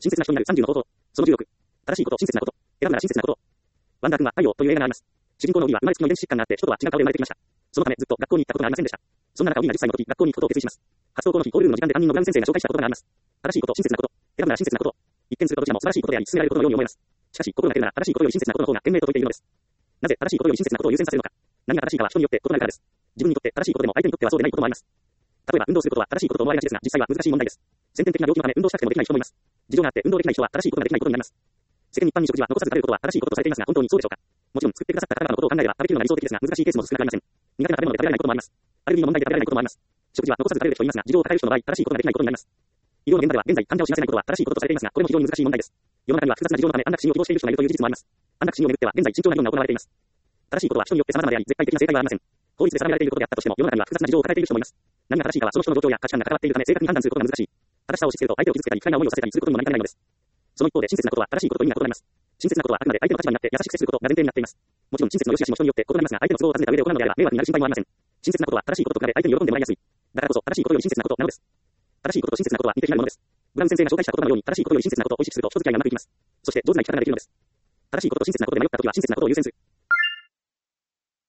親切な人になる30の方法。その16。正しいこと、親切なこと。選ぶなら親切なこと。ワンダー君は愛をという映画があります。主人公のオリは生まれつきの遺伝子疾患があって人とは違う顔で生まれてきました。そのためずっと学校に行ったことがありませんでした。そんな中オリが10歳の時、学校に行くことを決意します。初登校の日、ホールルームの時間で担任のブラウン先生が紹介した言葉があります。正しいこと、親切なこと。選ぶなら親切なこと。一見するとどちらも素晴らしいことであり、進められることのように思えます。しかし、心がけるなら正しいことより親切なことの方が賢明と説いているのです。なぜ正しいことより親切なことを優先させるのか。何が正しいかは人によって異なるからです。自分にとって正しいことでも相手にとってはそうでないこともあります。例えば運動することは正しいことと思われがちですが、実際は難しい問題です。先天的な病気のため運動したくてもできない人もいます。事情があって運動できない人は正しいことができないことになります。世間一般に食事は残さず食べることは正しいこととされていますが、本当にそうでしょうか。もちろん作ってくださった方々のことを考えれば食べきるのが理想的ですが、難しいケースも少なくありません。苦手な食べ物で食べられないこともあります。アレルギーの問題で食べられないこともあります。食事は残さず食べる人もいますが、事情を抱える人の場合、正しいことができないことになります。医療の現場では現在患者を死なせないことは正しいこととされていますが、これも非常に難しい問題です。世の中には複雑な事情のため安楽死にを希望している人がいるという事実もあります。安楽死にを巡っては現在慎重な議論が行われています。正しいことは人によって様々であり、絶対的な正解はありません。法律で定められていることであったとしても、世の中には複雑な事情を抱えている人もいます。何が正しいかはその人の状況や価値観が関わっているため正確に判断することが難しい。正しさを押し付けると相手を傷つけたり不快な思いをさせたりすることにもなりかねないのです。その一方で親切なことは正しいことと意味が異なります。親切なことはあくまで相手の立場になって優しく接することが前提になっています。もちろん親切の良し悪しも人によって異なりますが、相手の都合を尋ねた上で行うのであれば迷惑になる心配もありません。親切なことは正しいことと比べ相手に喜んでもらいやすい。だからこそ正しいことより親切なことなのです。正しいことと親切なことは似て非なるものです。ブラウン先生が紹介した言葉のように正しいことより親切なことを意識すると人付き合いがうまくいきます。そして上手な生き方ができるのです。正しいことと親切なことで迷ったときは親切なことを優先する。